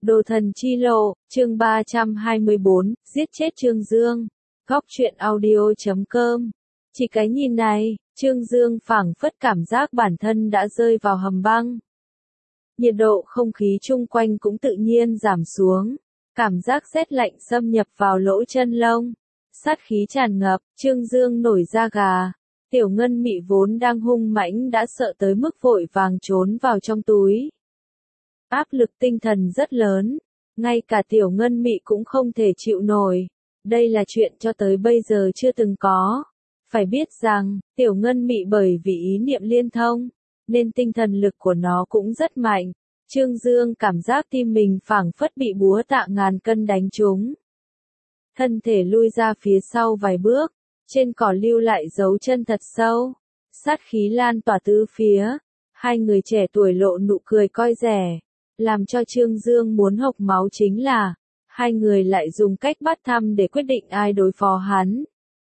Đồ thần chi lộ, chương 324, giết chết Trương Dương. Góc truyện audio.com. Chỉ cái nhìn này, Trương Dương phảng phất cảm giác bản thân đã rơi vào hầm băng. Nhiệt độ không khí chung quanh cũng tự nhiên giảm xuống. Cảm giác rét lạnh xâm nhập vào lỗ chân lông. Sát khí tràn ngập, Trương Dương nổi da gà. Tiểu Ngân Mị vốn đang hung mãnh đã sợ tới mức vội vàng trốn vào trong túi. Áp lực tinh thần rất lớn, ngay cả Tiểu Ngân Mị cũng không thể chịu nổi. Đây là chuyện cho tới bây giờ chưa từng có. Phải biết rằng, Tiểu Ngân Mị bởi vì ý niệm liên thông, nên tinh thần lực của nó cũng rất mạnh. Trương Dương cảm giác tim mình phảng phất bị búa tạ ngàn cân đánh trúng. Thân thể lui ra phía sau vài bước, trên cỏ lưu lại dấu chân thật sâu. Sát khí lan tỏa tứ phía, hai người trẻ tuổi lộ nụ cười coi rẻ. Làm cho Trương Dương muốn hộc máu chính là, hai người lại dùng cách bắt thăm để quyết định ai đối phó hắn.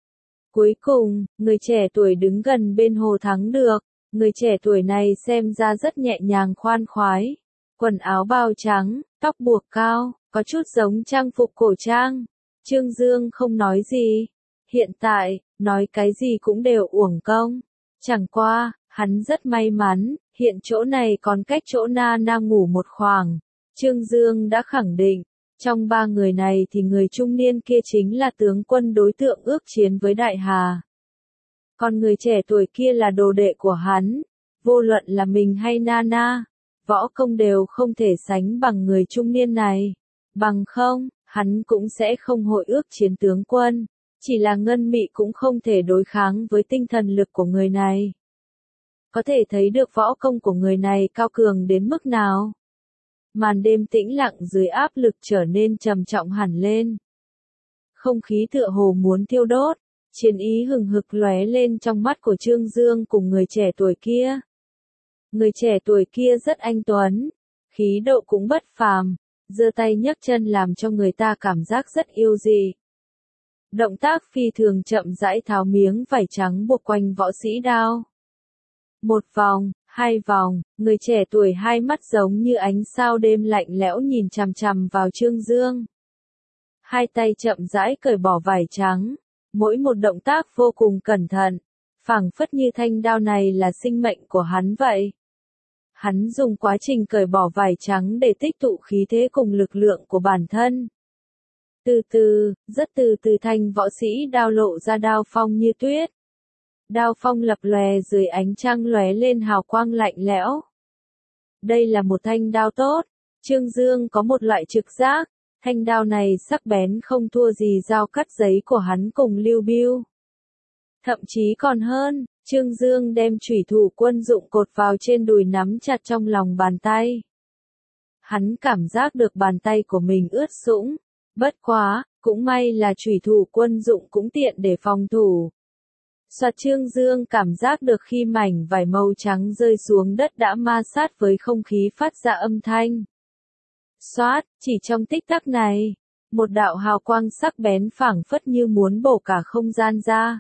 Cuối cùng, người trẻ tuổi đứng gần bên hồ thắng được. Người trẻ tuổi này xem ra rất nhẹ nhàng khoan khoái. Quần áo bao trắng, tóc buộc cao, có chút giống trang phục cổ trang. Trương Dương không nói gì. Hiện tại, nói cái gì cũng đều uổng công. Chẳng qua, hắn rất may mắn, hiện chỗ này còn cách chỗ Na Na ngủ một khoảng. Trương Dương đã khẳng định, trong ba người này thì người trung niên kia chính là tướng quân đối tượng ước chiến với Đại Hà. Còn người trẻ tuổi kia là đồ đệ của hắn, vô luận là mình hay Na Na, võ công đều không thể sánh bằng người trung niên này. Bằng không, hắn cũng sẽ không hội ước chiến tướng quân, chỉ là Ngân Mị cũng không thể đối kháng với tinh thần lực của người này. Có thể thấy được võ công của người này cao cường đến mức nào. Màn đêm tĩnh lặng dưới áp lực trở nên trầm trọng hẳn lên. Không khí tựa hồ muốn thiêu đốt, chiến ý hừng hực lóe lên trong mắt của Trương Dương cùng người trẻ tuổi kia. Người trẻ tuổi kia rất anh tuấn, khí độ cũng bất phàm, giơ tay nhấc chân làm cho người ta cảm giác rất yêu dị. Động tác phi thường chậm rãi tháo miếng vải trắng buộc quanh võ sĩ đao. Một vòng, hai vòng, người trẻ tuổi hai mắt giống như ánh sao đêm lạnh lẽo nhìn chằm chằm vào Trương Dương. Hai tay chậm rãi cởi bỏ vải trắng, mỗi một động tác vô cùng cẩn thận, phảng phất như thanh đao này là sinh mệnh của hắn vậy. Hắn dùng quá trình cởi bỏ vải trắng để tích tụ khí thế cùng lực lượng của bản thân. Từ từ, rất từ từ thanh võ sĩ đao lộ ra đao phong như tuyết. Đao phong lập lòe dưới ánh trăng lóe lên hào quang lạnh lẽo. Đây là một thanh đao tốt, Trương Dương có một loại trực giác, thanh đao này sắc bén không thua gì dao cắt giấy của hắn cùng Lưu Bưu. Thậm chí còn hơn, Trương Dương đem chủy thủ quân dụng cột vào trên đùi nắm chặt trong lòng bàn tay. Hắn cảm giác được bàn tay của mình ướt sũng, bất quá, cũng may là chủy thủ quân dụng cũng tiện để phòng thủ. Soạt Trương Dương cảm giác được khi mảnh vải màu trắng rơi xuống đất đã ma sát với không khí phát ra âm thanh. Soát, chỉ trong tích tắc này, một đạo hào quang sắc bén phảng phất như muốn bổ cả không gian ra.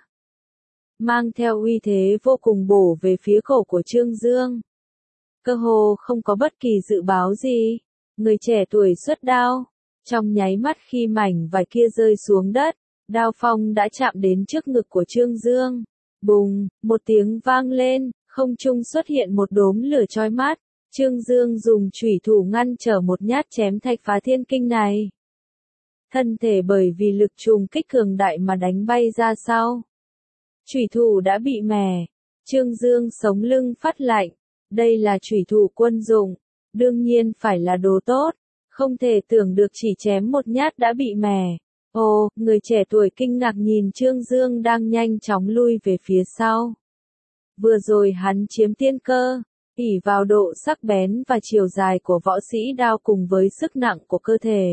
Mang theo uy thế vô cùng bổ về phía cổ của Trương Dương. Cơ hồ không có bất kỳ dự báo gì, người trẻ tuổi xuất đao. Trong nháy mắt khi mảnh vải kia rơi xuống đất, đao phong đã chạm đến trước ngực của Trương Dương. Bùng, một tiếng vang lên, không trung xuất hiện một đốm lửa chói mắt. Trương Dương dùng chủy thủ ngăn trở một nhát chém thạch phá thiên kinh này. Thân thể bởi vì lực trùng kích cường đại mà đánh bay ra sau. Chủy thủ đã bị mẻ. Trương Dương sống lưng phát lạnh. Đây là chủy thủ quân dụng, đương nhiên phải là đồ tốt. Không thể tưởng được chỉ chém một nhát đã bị mẻ. Ồ, người trẻ tuổi kinh ngạc nhìn Trương Dương đang nhanh chóng lui về phía sau. Vừa rồi hắn chiếm tiên cơ, ỷ vào độ sắc bén và chiều dài của võ sĩ đao cùng với sức nặng của cơ thể.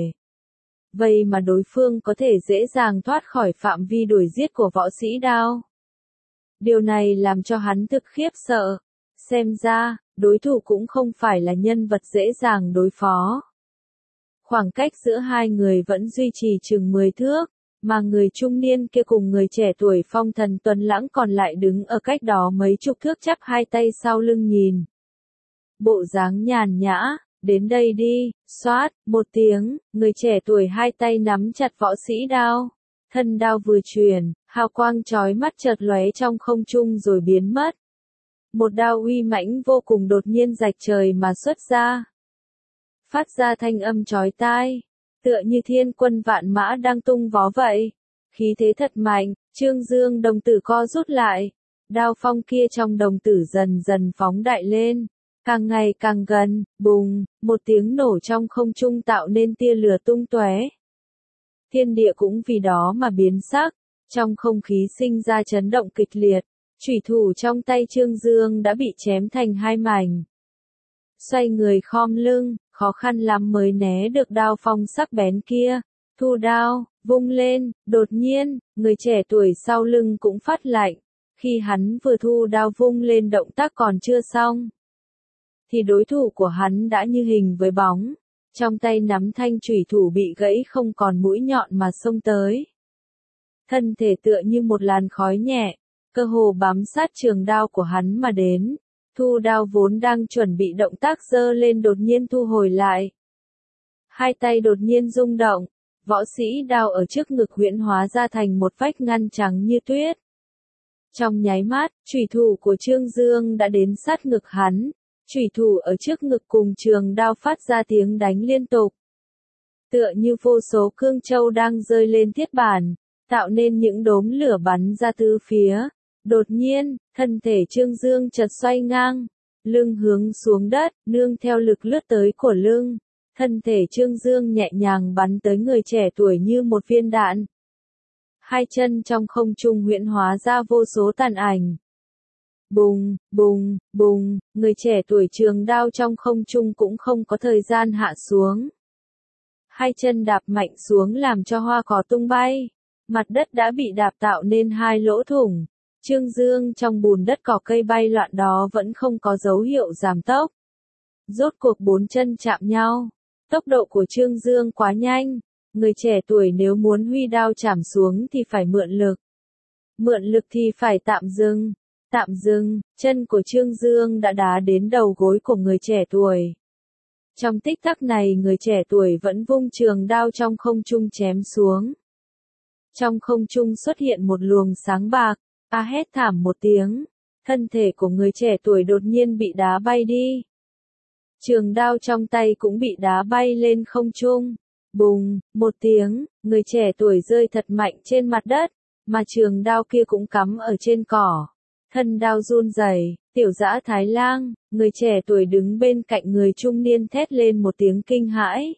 Vậy mà đối phương có thể dễ dàng thoát khỏi phạm vi đuổi giết của võ sĩ đao. Điều này làm cho hắn thực khiếp sợ. Xem ra, đối thủ cũng không phải là nhân vật dễ dàng đối phó. Khoảng cách giữa hai người vẫn duy trì chừng 10 thước, mà người trung niên kia cùng người trẻ tuổi phong thần tuấn lãng còn lại đứng ở cách đó mấy chục thước chắp hai tay sau lưng nhìn. Bộ dáng nhàn nhã, Đến đây đi, xoát, một tiếng, người trẻ tuổi hai tay nắm chặt võ sĩ đao. Thân đao vừa chuyển, hào quang chói mắt chợt lóe trong không trung rồi biến mất. Một đao uy mãnh vô cùng đột nhiên rạch trời mà xuất ra. Phát ra thanh âm chói tai, tựa như thiên quân vạn mã đang tung vó vậy. Khí thế thật mạnh, Trương Dương đồng tử co rút lại. Đao phong kia trong đồng tử dần dần phóng đại lên. Càng ngày càng gần, bùng, một tiếng nổ trong không trung tạo nên tia lửa tung tóe. Thiên địa cũng vì đó mà biến sắc, trong không khí sinh ra chấn động kịch liệt, chủy thủ trong tay Trương Dương đã bị chém thành hai mảnh. Xoay người khom lưng, khó khăn lắm mới né được đao phong sắc bén kia, thu đao, vung lên, đột nhiên, người trẻ tuổi sau lưng cũng phát lạnh, khi hắn vừa thu đao vung lên động tác còn chưa xong, thì đối thủ của hắn đã như hình với bóng. Trong tay nắm thanh chủy thủ bị gãy không còn mũi nhọn mà xông tới. Thân thể tựa như một làn khói nhẹ, cơ hồ bám sát trường đao của hắn mà đến. Thu đao vốn đang chuẩn bị động tác giơ lên đột nhiên thu hồi lại. Hai tay đột nhiên rung động, võ sĩ đao ở trước ngực huyễn hóa ra thành một vách ngăn trắng như tuyết. Trong nháy mắt, chủy thủ của Trương Dương đã đến sát ngực hắn. Chủy thủ ở trước ngực cùng trường đao phát ra tiếng đánh liên tục. Tựa như vô số cương châu đang rơi lên thiết bản, tạo nên những đốm lửa bắn ra tứ phía. Đột nhiên, thân thể Trương Dương chợt xoay ngang, lưng hướng xuống đất, nương theo lực lướt tới của lưng. Thân thể Trương Dương nhẹ nhàng bắn tới người trẻ tuổi như một viên đạn. Hai chân trong không trung huyễn hóa ra vô số tàn ảnh. Bùng, bùng, bùng, người trẻ tuổi trường đao trong không trung cũng không có thời gian hạ xuống. Hai chân đạp mạnh xuống làm cho hoa cỏ tung bay. Mặt đất đã bị đạp tạo nên hai lỗ thủng. Trương Dương trong bùn đất cỏ cây bay loạn đó vẫn không có dấu hiệu giảm tốc. Rốt cuộc bốn chân chạm nhau. Tốc độ của Trương Dương quá nhanh. Người trẻ tuổi nếu muốn huy đao chạm xuống thì phải mượn lực. Mượn lực thì phải tạm dừng. Tạm dừng, chân của Trương Dương đã đá đến đầu gối của người trẻ tuổi. Trong tích tắc này người trẻ tuổi vẫn vung trường đao trong không trung chém xuống. Trong không trung xuất hiện một luồng sáng bạc, hét thảm một tiếng. Thân thể của người trẻ tuổi đột nhiên bị đá bay đi. Trường đao trong tay cũng bị đá bay lên không trung. Bùng, một tiếng, người trẻ tuổi rơi thật mạnh trên mặt đất, mà trường đao kia cũng cắm ở trên cỏ. Thân đao run rẩy, tiểu dã Thái Lang, người trẻ tuổi đứng bên cạnh người trung niên thét lên một tiếng kinh hãi.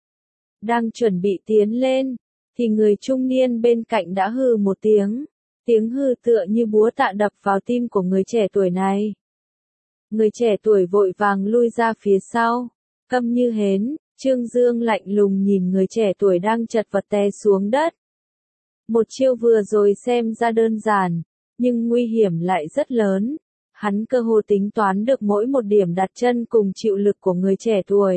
Đang chuẩn bị tiến lên, thì người trung niên bên cạnh đã hừ một tiếng. Tiếng hừ tựa như búa tạ đập vào tim của người trẻ tuổi này. Người trẻ tuổi vội vàng lui ra phía sau, câm như hến. Trương Dương lạnh lùng nhìn người trẻ tuổi đang chật vật té xuống đất. Một chiêu vừa rồi xem ra đơn giản, nhưng nguy hiểm lại rất lớn. Hắn cơ hồ tính toán được mỗi một điểm đặt chân cùng chịu lực của người trẻ tuổi.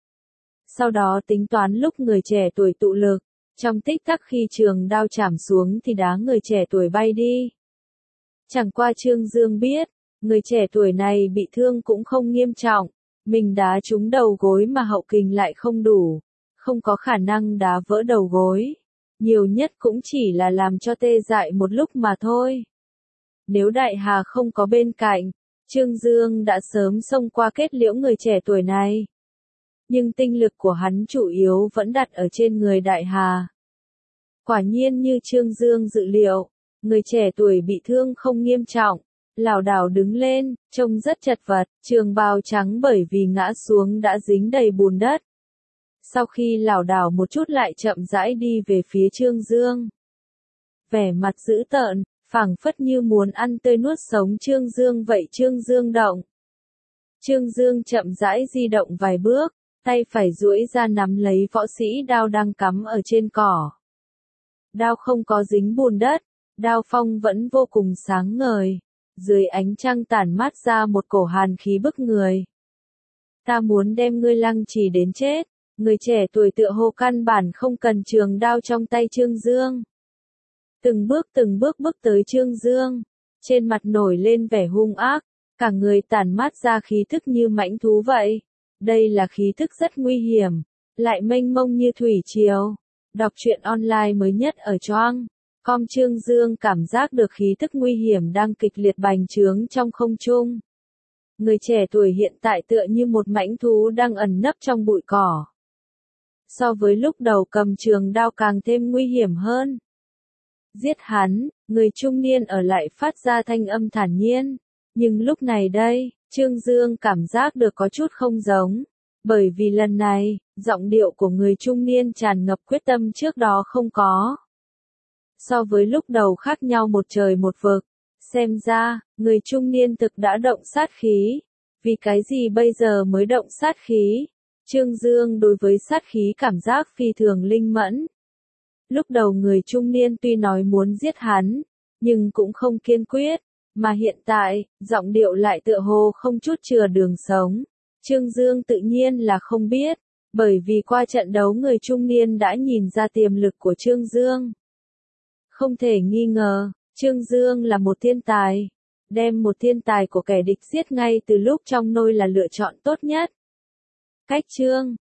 Sau đó tính toán lúc người trẻ tuổi tụ lực, trong tích tắc khi trường đao chạm xuống thì đá người trẻ tuổi bay đi. Chẳng qua Trương Dương biết, người trẻ tuổi này bị thương cũng không nghiêm trọng. Mình đá trúng đầu gối mà hậu kình lại không đủ, không có khả năng đá vỡ đầu gối. Nhiều nhất cũng chỉ là làm cho tê dại một lúc mà thôi. Nếu Đại Hà không có bên cạnh, Trương Dương đã sớm xông qua kết liễu người trẻ tuổi này. Nhưng tinh lực của hắn chủ yếu vẫn đặt ở trên người Đại Hà. Quả nhiên như Trương Dương dự liệu, người trẻ tuổi bị thương không nghiêm trọng. Lảo đảo đứng lên, trông rất chật vật, trường bào trắng bởi vì ngã xuống đã dính đầy bùn đất. Sau khi lảo đảo một chút lại chậm rãi đi về phía Trương Dương. Vẻ mặt dữ tợn, phảng phất như muốn ăn tươi nuốt sống Trương Dương vậy. Trương Dương động. Trương Dương chậm rãi di động vài bước, tay phải duỗi ra nắm lấy võ sĩ đao đang cắm ở trên cỏ. Đao không có dính bùn đất, đao phong vẫn vô cùng sáng ngời. Dưới ánh trăng tản mát ra một cổ hàn khí bức người. Ta muốn đem ngươi lăng trì đến chết. Người trẻ tuổi tựa hồ căn bản không cần trường đao trong tay Trương Dương. Từng bước bước tới Trương Dương. Trên mặt nổi lên vẻ hung ác, cả người tản mát ra khí thức như mãnh thú vậy. Đây là khí thức rất nguy hiểm, lại mênh mông như thủy triều. Đọc truyện online mới nhất ở Choang.com, Trương Dương cảm giác được khí thức nguy hiểm đang kịch liệt bành trướng trong không trung. Người trẻ tuổi hiện tại tựa như một mãnh thú đang ẩn nấp trong bụi cỏ. So với lúc đầu cầm trường đao càng thêm nguy hiểm hơn. Giết hắn, người trung niên ở lại phát ra thanh âm thản nhiên. Nhưng lúc này đây, Trương Dương cảm giác được có chút không giống. Bởi vì lần này, giọng điệu của người trung niên tràn ngập quyết tâm trước đó không có. So với lúc đầu khác nhau một trời một vực. Xem ra, người trung niên thực đã động sát khí. Vì cái gì bây giờ mới động sát khí? Trương Dương đối với sát khí cảm giác phi thường linh mẫn. Lúc đầu người trung niên tuy nói muốn giết hắn, nhưng cũng không kiên quyết, mà hiện tại, giọng điệu lại tựa hồ không chút chừa đường sống. Trương Dương tự nhiên là không biết, bởi vì qua trận đấu người trung niên đã nhìn ra tiềm lực của Trương Dương. Không thể nghi ngờ, Trương Dương là một thiên tài. Đem một thiên tài của kẻ địch giết ngay từ lúc trong nôi là lựa chọn tốt nhất. Cách Trương